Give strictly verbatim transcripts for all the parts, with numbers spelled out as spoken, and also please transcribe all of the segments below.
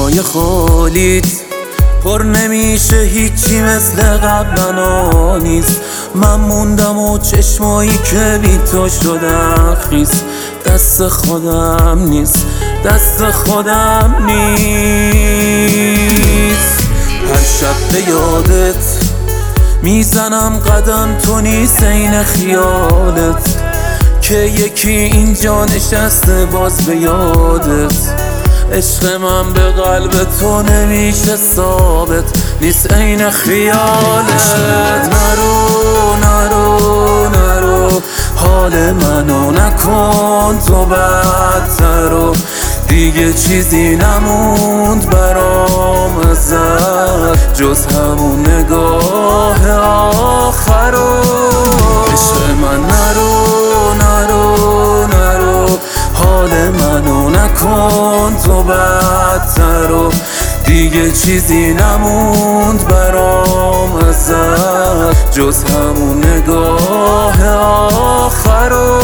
جای خالیت پر نمیشه، هیچی مثل قبلا نیست. من موندم و چشمایی که بی تو شدن خیس. دست خودم نیست، دست خودم نیست. هر شب به یادت میزنم قدم، تو نیست این خیالت که یکی اینجا نشسته باز به یادت. عشق من به قلب تو نمیشه ثابت، نیست این خیالت. نرو نرو نرو حال منو نکن تو بدتر و دیگه چیزی نموند برام ازت جز همون نگاه آخرو. عشق من نرو نرو نرو حال منو نکن تو بدتر و دیگه چیزی نموند برام ازت جز همون نگاه آخرو.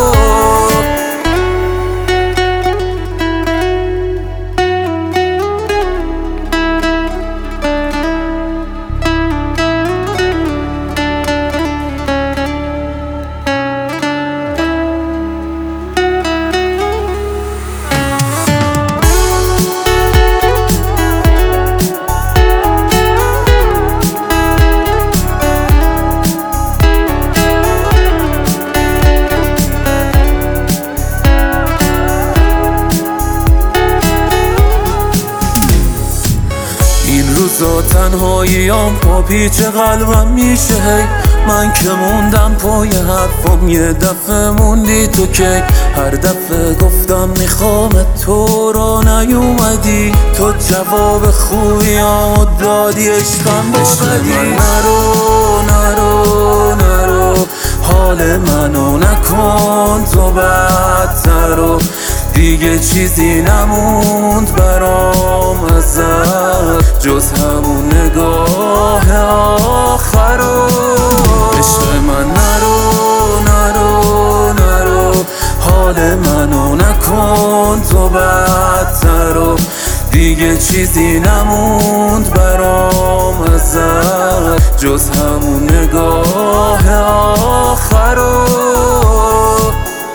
این روزا تنهاییام با پیچ قلبم میشه هی. من که موندم پای حرفم یه دفعه موندی تو که هر دفعه گفتم میخوام تو رو نیومدی. تو جواب خوبیامو دادی، عشقم با بدی. نرو نرو نرو حال منو نکن تو بدتر و دیگه چیزی نموند برام ازت جز همون نگاه آخرو. عشق من نرو نرو نرو حال منو نکن تو بدتر و دیگه چیزی نموند برام ازت جز همون نگاه آخرو.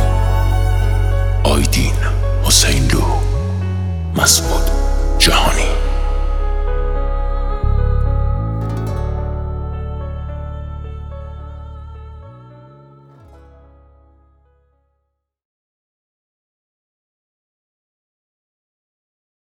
آیدین حسین لو، مسعود جهانی.